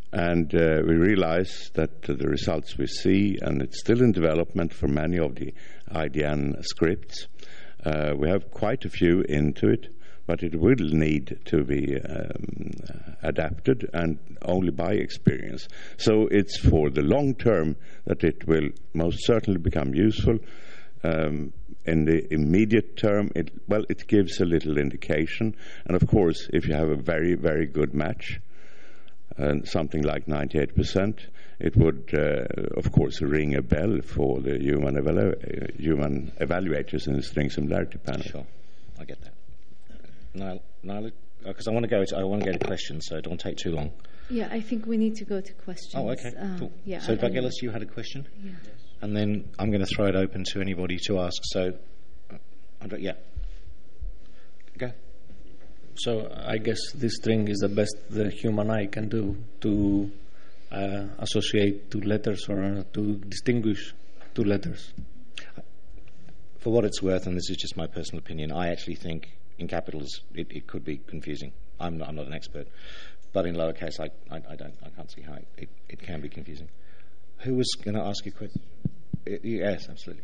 And we realize that the results we see, and it's still in development for many of the IDN scripts, we have quite a few into it, but it will need to be adapted, and only by experience. So it's for the long term that it will most certainly become useful. In the immediate term, it gives a little indication. And of course, if you have a very, very good match, something like 98%, it would, of course, ring a bell for the human evaluators in the string similarity panel. Sure, I get that. Nyla, because I want to go to questions, so don't take too long. Yeah, I think we need to go to questions. Oh, okay, cool. Yeah, so, Vagelis, you had a question? Yeah. And then I'm going to throw it open to anybody to ask. So, Andre, yeah. Go. So I guess this string is the best the human eye can do to associate two letters or to distinguish two letters. For what it's worth, and this is just my personal opinion, I actually think in capitals it could be confusing. I'm not an expert, but in lowercase I can't see how it can be confusing. Who was going to ask you a question? Yes, absolutely.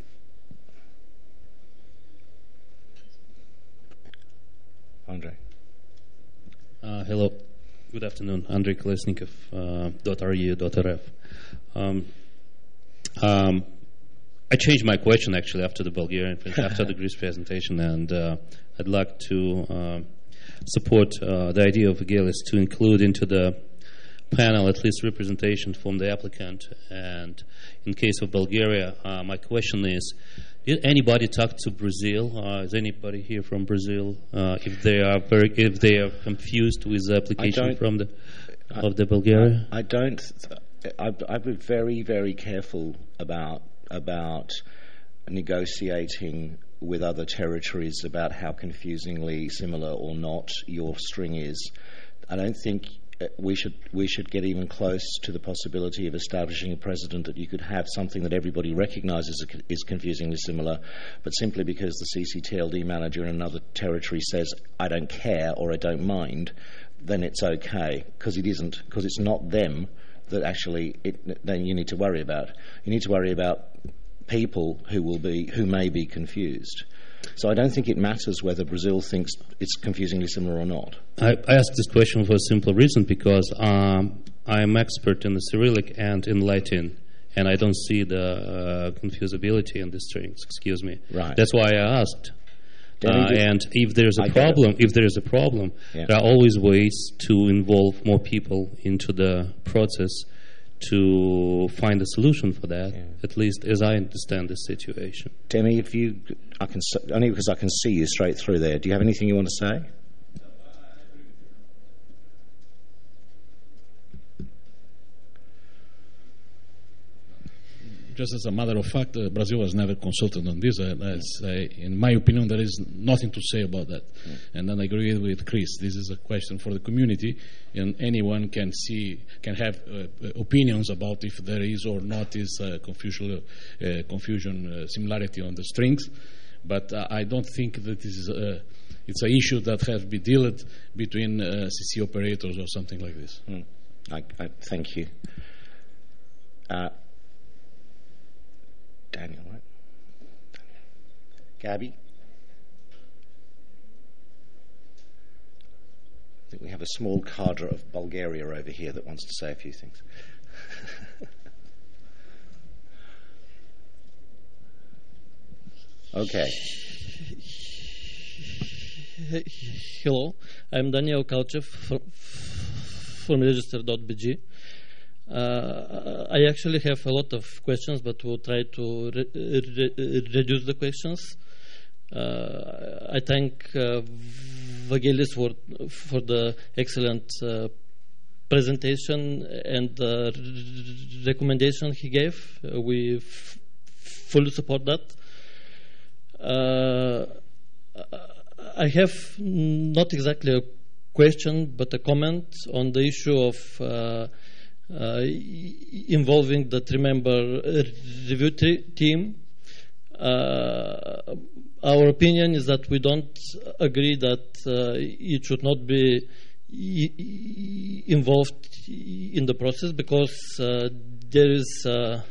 Andre. Hello. Good afternoon. Andrei Kolesnikov, .ru.rf. I changed my question actually after the Bulgarian, after the Greece presentation, and I'd like to support the idea of Vagelis to include into the panel at least representation from the applicant. And in case of Bulgaria, my question is, did anybody talk to Brazil? Is anybody here from Brazil? If they are confused with the application of the Bulgaria? I've been very, very careful about negotiating with other territories about how confusingly similar or not your string is. I don't think we should get even close to the possibility of establishing a precedent that you could have something that everybody recognises is confusingly similar, but simply because the CCTLD manager in another territory says, I don't care or I don't mind, then it's okay, because it's not them that actually then you need to worry about. You need to worry about people who may be confused. So I don't think it matters whether Brazil thinks it's confusingly similar or not. I asked this question for a simple reason, because I'm expert in the Cyrillic and in Latin, and I don't see the confusability in the strings. Excuse me. Right. That's why I asked. And if there's a problem, yeah, there are always ways to involve more people into the process to find a solution for that, at least as I understand the situation. Demi, only because I can see you straight through there. Do you have anything you want to say? Just as a matter of fact, Brazil was never consulted on this. In my opinion, there is nothing to say about that. And then I agree with Chris. This is a question for the community, and anyone can have opinions about if there is or not is confusion similarity on the strings. But I don't think that this is it's an issue that has to be dealt between CC operators or something like this. Thank you. Daniel, right? Gabby? I think we have a small cadre of Bulgaria over here that wants to say a few things. Okay. Hello, I'm Daniel Kalchev from register.bg. I actually have a lot of questions, but we'll try to reduce the questions. I thank Vagelis for the excellent presentation and the recommendation he gave. We fully support that. I have not exactly a question, but a comment on the issue of involving the three-member review team. Our opinion is that we don't agree that it should not be involved in the process because there is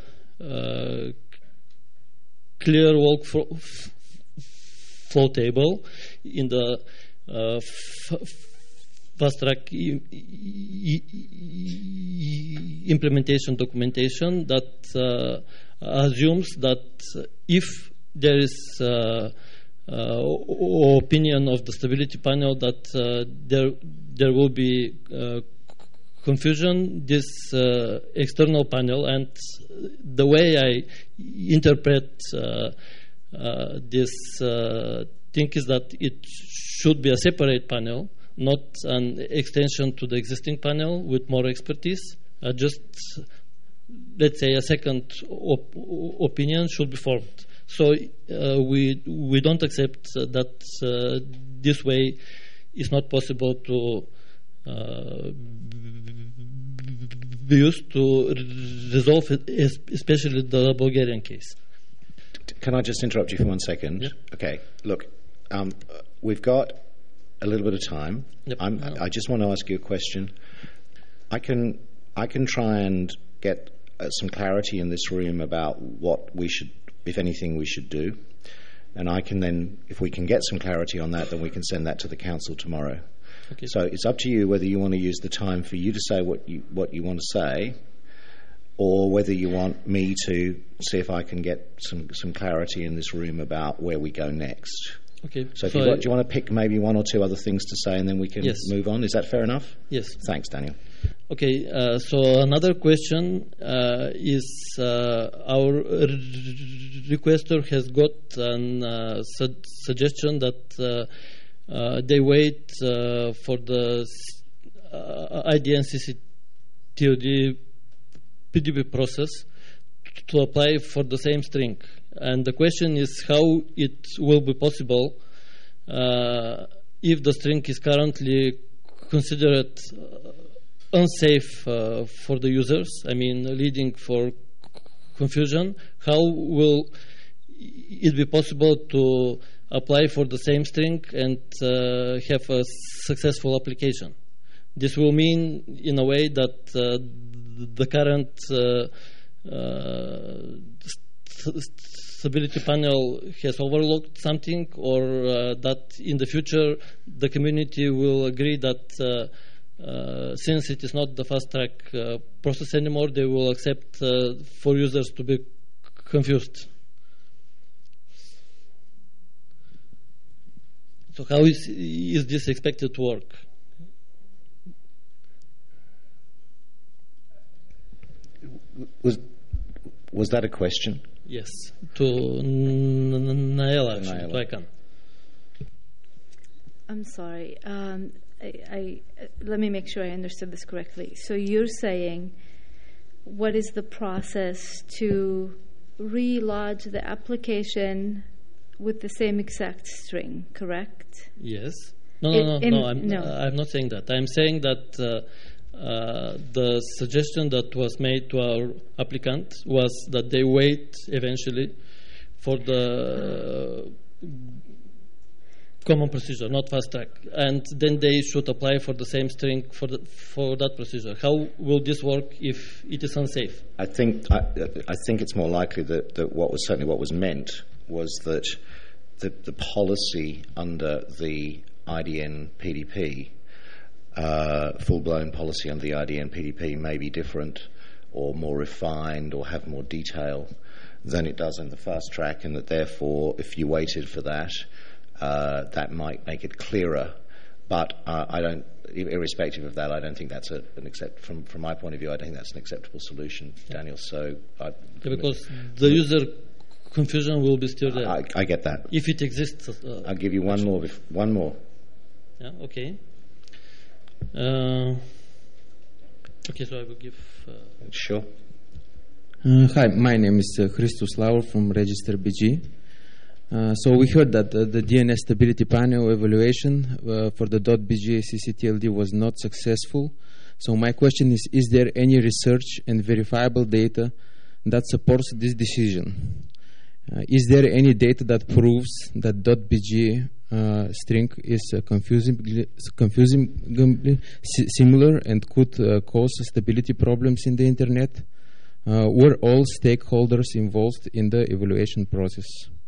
clear flow table in the fast track implementation documentation that assumes that if there is opinion of the stability panel that there will be confusion, this external panel, and the way I interpret this thing is that it should be a separate panel, not an extension to the existing panel with more expertise. Just, let's say, a second opinion should be formed. So we don't accept that this way is not possible to be used to resolve it, especially the Bulgarian case. Can I just interrupt you for 1 second? Yeah. Okay, look, we've got a little bit of time. Yep. I just want to ask you a question. I can try and get some clarity in this room about what we should, if anything, we should do. And I can then, if we can get some clarity on that, then we can send that to the council tomorrow. Okay. So it's up to you whether you want to use the time for you to say what you want to say, or whether you want me to see if I can get some clarity in this room about where we go next. Okay. So do you want to pick maybe one or two other things to say, and then we can move on? Is that fair enough? Yes. Thanks, Daniel. Okay, so another question is our requester has got a suggestion that they wait for the IDN CCTOD PDP process to apply for the same string. And the question is how it will be possible if the string is currently considered unsafe for the users, I mean leading for confusion. How will it be possible to apply for the same string and have a successful application? This will mean in a way that the current stability panel has overlooked something, or that in the future the community will agree that since it is not the fast track process anymore, they will accept for users to be confused. So how is this expected to work? Was that a question? Yes, to Naela, Naela. to ICANN. I'm sorry. Let me make sure I understood this correctly. So you're saying, what is the process to re-lodge the application with the same exact string, correct? Yes. No, I'm not saying that. I'm saying that the suggestion that was made to our applicant was that they wait eventually for the common procedure, not fast track, and then they should apply for the same string for that procedure. How will this work if it is unsafe? I think it's more likely that what was meant was that the policy under the IDN PDP, full-blown policy under the IDN PDP, may be different or more refined or have more detail than it does in the fast track, and that therefore, if you waited for that, that might make it clearer. But I don't, irrespective of that, I don't think that's from my point of view, I don't think that's an acceptable solution, Daniel. So because the user confusion will be still there. I get that. If it exists. I'll give you one more. Yeah, okay. Okay, so I will give... Sure. Hi, my name is Christos Laur from Register BG. So we heard that the DNS stability panel evaluation for the .bga CCTLD was not successful. So my question is there any research and verifiable data that supports this decision? Is there any data that proves that .bg string is confusingly similar and could cause stability problems in the internet? Were all stakeholders involved in the evaluation process?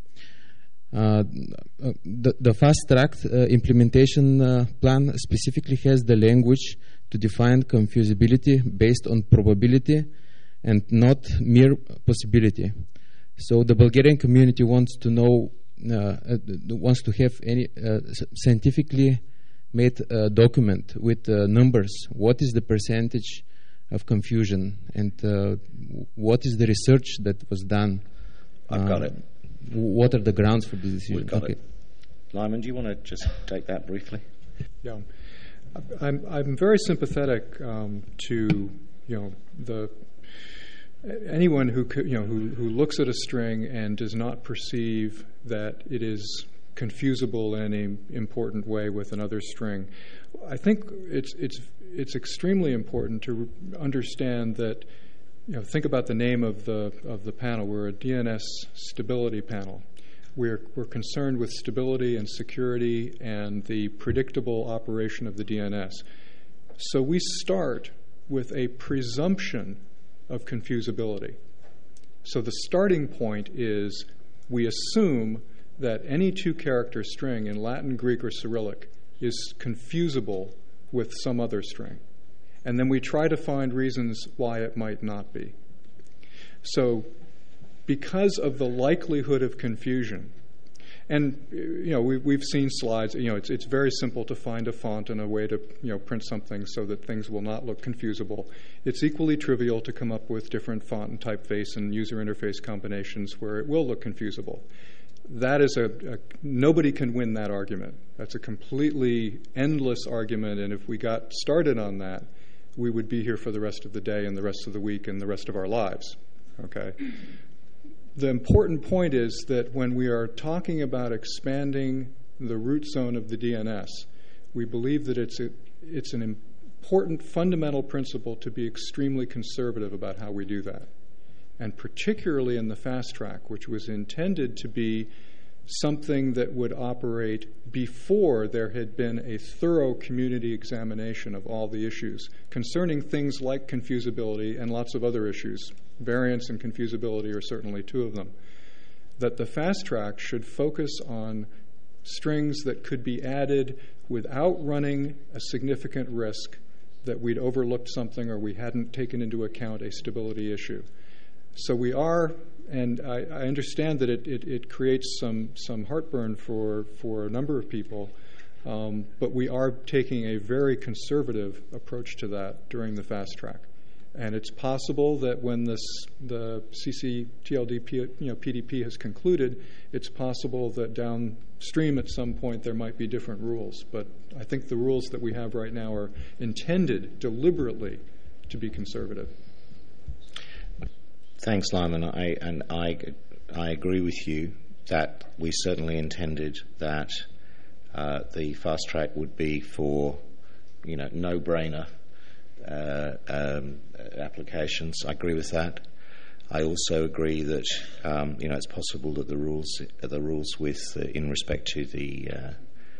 The fast-track implementation plan specifically has the language to define confusability based on probability and not mere possibility. So the Bulgarian community wants to know, wants to have any scientifically made document with numbers. What is the percentage of confusion, and what is the research that was done? I've got it. What are the grounds for the decision? We've got it. Lyman, do you want to just take that briefly? Yeah, I'm very sympathetic to anyone who looks at a string and does not perceive that it is confusable in any important way with another string. I think it's extremely important to understand that. Think about the name of the panel. We're a DNS stability panel. We're concerned with stability and security and the predictable operation of the DNS. So we start with a presumption of confusability. So the starting point is we assume that any two-character string in Latin, Greek, or Cyrillic is confusable with some other string. And then we try to find reasons why it might not be. So because of the likelihood of confusion, and we've seen slides, it's very simple to find a font and a way to print something so that things will not look confusable. It's equally trivial to come up with different font and typeface and user interface combinations where it will look confusable. That is nobody can win that argument. That's a completely endless argument, and if we got started on that, we would be here for the rest of the day and the rest of the week and the rest of our lives. Okay. The important point is that when we are talking about expanding the root zone of the DNS, we believe that it's an important fundamental principle to be extremely conservative about how we do that. And particularly in the fast track, which was intended to be something that would operate before there had been a thorough community examination of all the issues concerning things like confusability and lots of other issues. Variance and confusability are certainly two of them. That the fast track should focus on strings that could be added without running a significant risk that we'd overlooked something or we hadn't taken into account a stability issue. So we are, and I understand that it creates some heartburn for a number of people, but we are taking a very conservative approach to that during the fast track. And it's possible that when the CCTLD PDP has concluded, it's possible that downstream at some point there might be different rules. But I think the rules that we have right now are intended deliberately to be conservative. Thanks, Lyman. I agree with you that we certainly intended that the fast track would be for no-brainer applications. I agree with that. I also agree that it's possible that the rules with in respect to the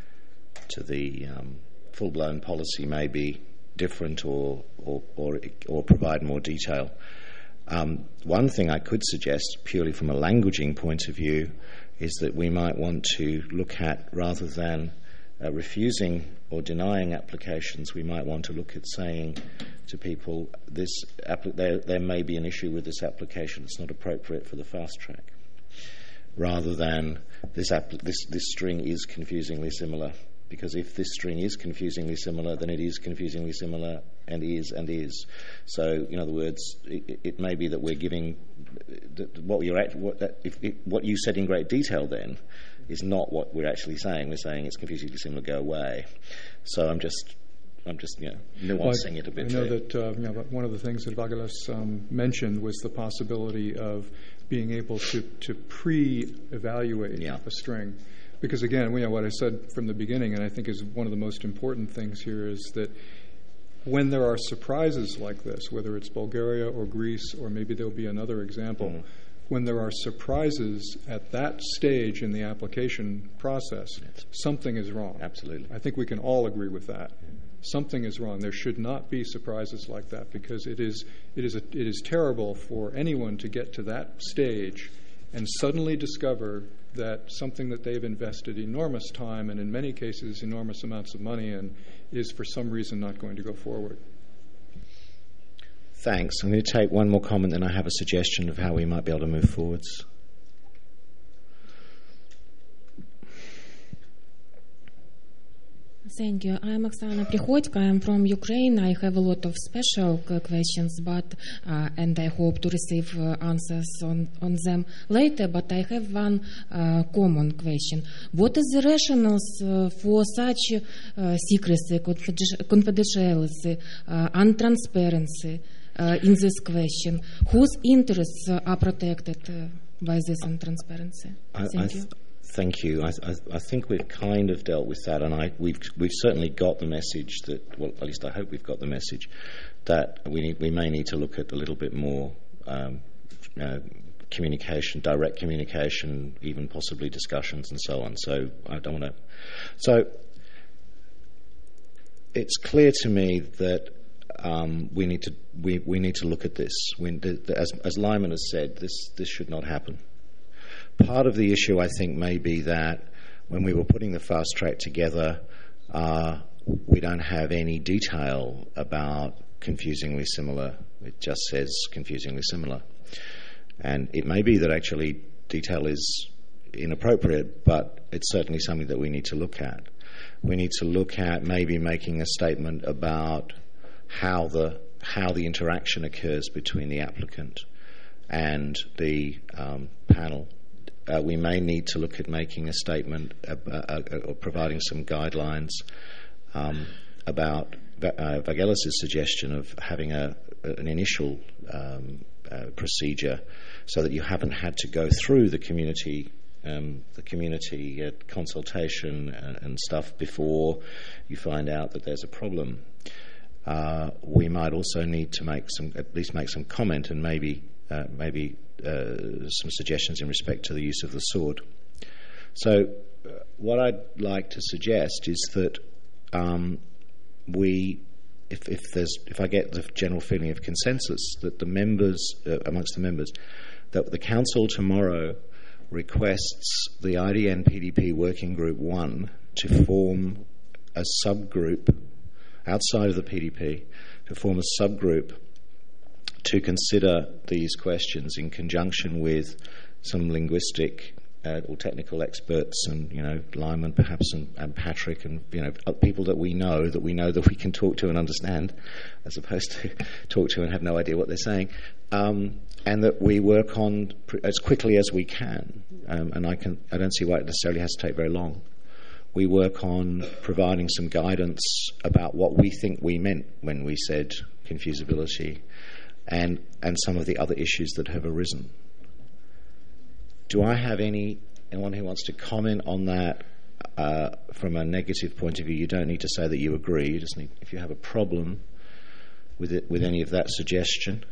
full-blown policy may be different or provide more detail. One thing I could suggest, purely from a languaging point of view, is that we might want to look at, rather than refusing or denying applications, we might want to look at saying to people, there may be an issue with this application, it's not appropriate for the fast track, rather than this string is confusingly similar. Because if this string is confusingly similar, then it is confusingly similar and is. So, in other words, it may be that we're giving what you said in great detail then is not what we're actually saying. We're saying it's confusingly similar, go away. So I'm just nuancing it a bit. I know that one of the things that Vagelis mentioned was the possibility of being able to pre-evaluate a string. Because again, what I said from the beginning, and I think is one of the most important things here, is that when there are surprises like this, whether it's Bulgaria or Greece or maybe there'll be another example, when there are surprises at that stage in the application process, something is wrong. Absolutely. I think we can all agree with that. Something is wrong. There should not be surprises like that, because it is terrible for anyone to get to that stage and suddenly discover that something that they've invested enormous time and in many cases enormous amounts of money in is for some reason not going to go forward. Thanks. I'm going to take one more comment, and I have a suggestion of how we might be able to move forwards. Thank you. I'm Oksana Prihodko. I'm from Ukraine. I have a lot of special questions, but and I hope to receive answers on them later. But I have one common question: what is the rationales for such secrecy, confidentiality, untransparency in this question? Whose interests are protected by this untransparency? Thank you. Thank you. I think we've kind of dealt with that, and we've certainly got the message that, well, at least I hope we've got the message that we may need to look at a little bit more communication, direct communication, even possibly discussions and so on. So I don't want to. So it's clear to me that we need to look at this. As Lyman has said, this should not happen. Part of the issue, I think, may be that when we were putting the fast track together, we don't have any detail about confusingly similar. It just says confusingly similar. And it may be that actually detail is inappropriate, but it's certainly something that we need to look at. We need to look at maybe making a statement about how the interaction occurs between the applicant and the panel. We may need to look at making a statement or providing some guidelines about Vagelis' suggestion of having an initial procedure so that you haven't had to go through the community consultation and stuff before you find out that there's a problem. We might also need to at least make some comment and maybe some suggestions in respect to the use of the sword. So what I'd like to suggest is that if I get the general feeling of consensus that the members, amongst the members, that the Council tomorrow requests the IDN PDP Working Group 1 to form a subgroup outside of the PDP, to form a subgroup to consider these questions in conjunction with some linguistic or technical experts, and Lyman perhaps and Patrick, and people that we know that we can talk to and understand, as opposed to talk to and have no idea what they're saying, and that we work on as quickly as we can. And I don't see why it necessarily has to take very long. We work on providing some guidance about what we think we meant when we said confusability, and some of the other issues that have arisen. Do I have anyone who wants to comment on that from a negative point of view? You don't need to say that you agree. You just need, if you have a problem with any of that suggestion.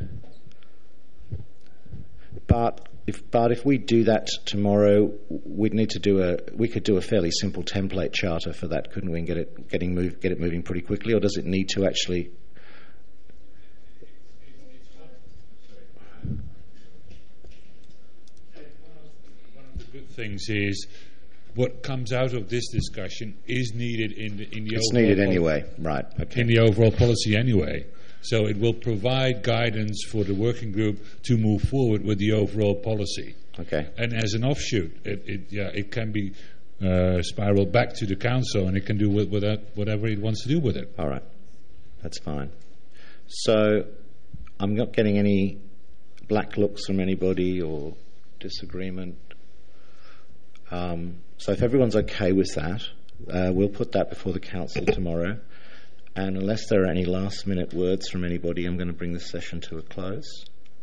But if we do that tomorrow, we could do a fairly simple template charter for that, couldn't we? And get it moving pretty quickly, or does it need to actually? Things is what comes out of this discussion is needed in the it's needed anyway, right? Okay. In the overall policy anyway, so it will provide guidance for the working group to move forward with the overall policy. Okay. And as an offshoot, it can be spiraled back to the council, and it can do with whatever it wants to do with it. All right, that's fine. So I'm not getting any black looks from anybody or disagreement. So if everyone's okay with that, we'll put that before the council tomorrow. And unless there are any last-minute words from anybody, I'm going to bring this session to a close.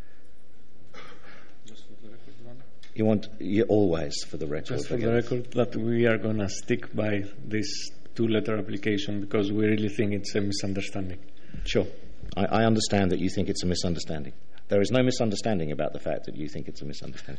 Just for the record, you always for the record. Just for the record, that we are going to stick by this two-letter application because we really think it's a misunderstanding. Sure. I understand that you think it's a misunderstanding. There is no misunderstanding about the fact that you think it's a misunderstanding.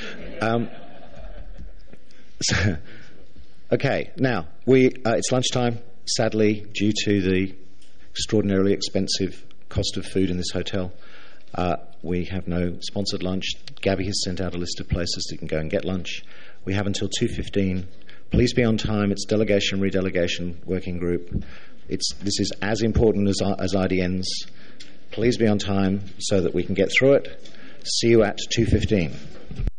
Okay, now, it's lunchtime. Sadly, due to the extraordinarily expensive cost of food in this hotel, we have no sponsored lunch. Gabby has sent out a list of places that you can go and get lunch. We have until 2:15. Please be on time. It's delegation, redelegation, working group. This is as important as IDNs. Please be on time so that we can get through it. See you at 2:15.